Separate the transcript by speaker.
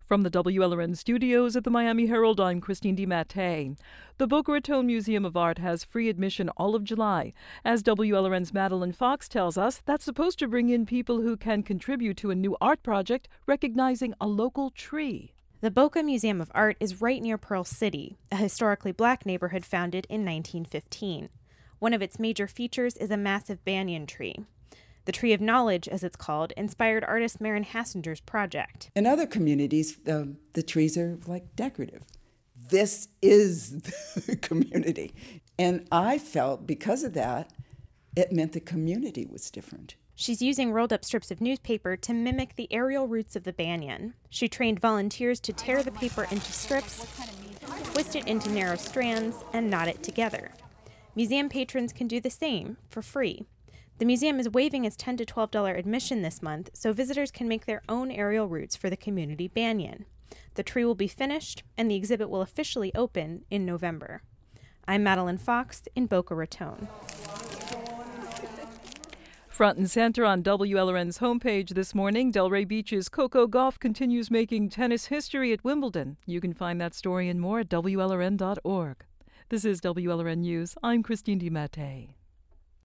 Speaker 1: From the WLRN studios at the Miami Herald, I'm Christine DiMattei. The Boca Raton Museum of Art has free admission all of July. As WLRN's Madeline Fox tells us, that's supposed to bring in people who can contribute to a new art project recognizing a local tree.
Speaker 2: The Boca Museum of Art is right near Pearl City, a historically black neighborhood founded in 1915. One of its major features is a massive banyan tree. The Tree of Knowledge, as it's called, inspired artist Marin Hassinger's project.
Speaker 3: In other communities, the trees are like decorative. This is the community. And I felt because of that, it meant the community was different.
Speaker 2: She's using rolled up strips of newspaper to mimic the aerial roots of the banyan. She trained volunteers to tear the paper into strips, twist it into narrow strands, and knot it together. Museum patrons can do the same for free. The museum is waiving its $10 to $12 admission this month, so visitors can make their own aerial roots for the community banyan. The tree will be finished, and the exhibit will officially open in November. I'm Madeline Fox in Boca Raton.
Speaker 1: Front and center on WLRN's homepage this morning, Delray Beach's Coco Gauff continues making tennis history at Wimbledon. You can find that story and more at WLRN.org. This is WLRN News. I'm Christine DiMattei.